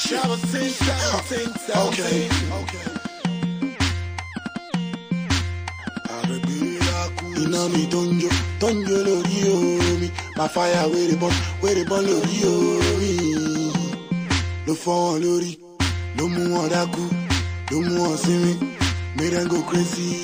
Okay. Iná mi tó ń jó lórí omi. My fire where they burn lórí omi. Ló fọ́ wọn lórí, ló mú wọn dákú, ló mú wọn sinmi. Made them go crazy.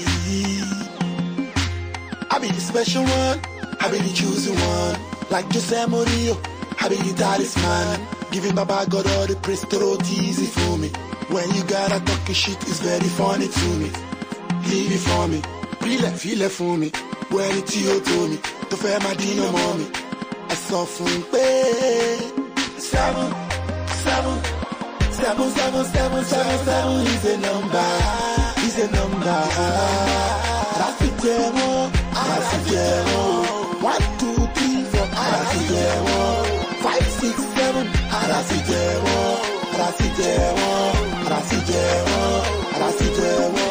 I be the special one, I be the chosen one. Like Jose Mourinho, I be the talisman. Giving Baba God all the praise, throw it easy for me. When you gotta talk shit, it's very funny to me. Leave it for me, feel it for me. When it's you to me, to fair my dinner mommy. I saw from pay. 7, 7, 7, 7, 7, 7, 7 is a number. Is a number. Rafitemo, Rafitemo. 1, 2, 3, 4. Rafitemo. 5, 6, 7. Rafitemo, Rafitemo, Rafitemo, Rafitemo.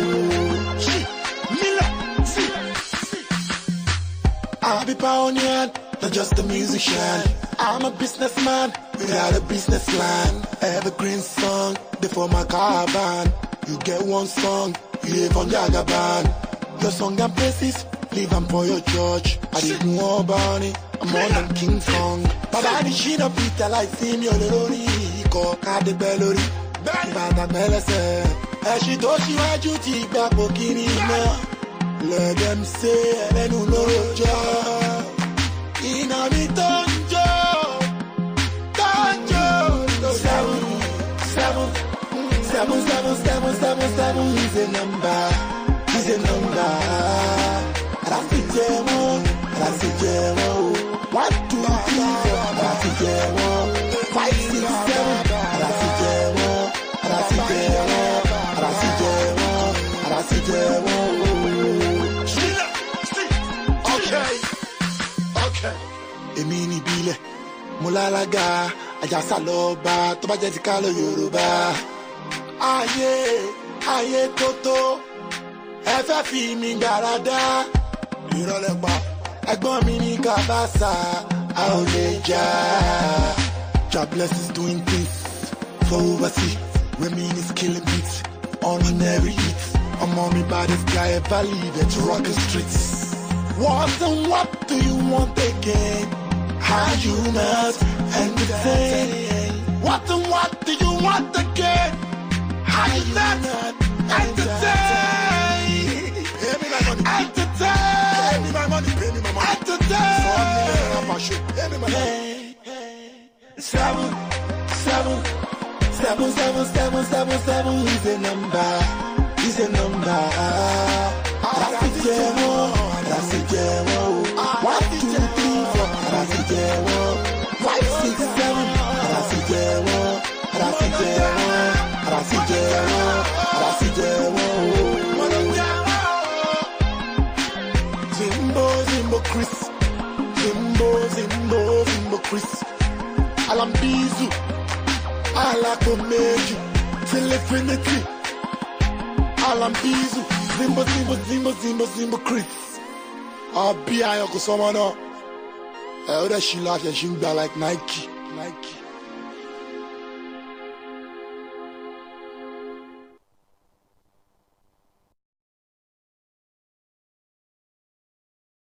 I'll be pioneer, not just a musician. I'm a businessman without a business plan. Evergreen song, before my caravan. You get one song, you live on Jagaban. Your song and praises, leave them for your church. I didn't know about it, I'm on them King Song. Baba the shit up Peter like see me on the road. Call the bellori, Bada Melese. As she told you I duty back Bokini now. Let them say, then you know your job. In a me tonjo. 7, 7, 7, 7, 7, 7 is a number. Is a number. Rafitemo, Rafitemo. 1, 2, 3, 4. Rafitemo. 5, 6, 7. Rafitemo, Rafitemo, Rafitemo, Rafitemo. Èmi ni bílẹ̀, mo lálága, àjàsà lọ́ba, tó bá jẹ́ ti ká lọ Yorùbá. Ayé tótó, ẹ fẹ́ fi mi gbàràdá. Ìrọ̀lẹ́ pa, ẹ̀gbọ́n mi ní Kabasa, a ò lè jà. God bless is doing things for overseas. Women is killing beats, ordinary hits. I'm on me by this guy, ever leave it to rock the streets. What and what do you want again? How you not entertain? What and what do you want again? How you not entertain? Pay me my money. Entertain. Pay me my money. Pay me my money. Entertain. Pay me my money. 7, 7, 7, 7, 7, 7, 7 is a number. Is a number. Rafitemo, Rafitemo. 1, 2, 3, 4. Rafitemo. 5, 6, 7. Rafitemo, Rafitemo, Rafitemo, Rafitemo. Zimbo Chris. Zimbo Chris. Alambizu. Alakomeju. Till infinity. Alambizu. Zimbo Chris. I'll be a yoko someone. I order she laugh and she like Nike.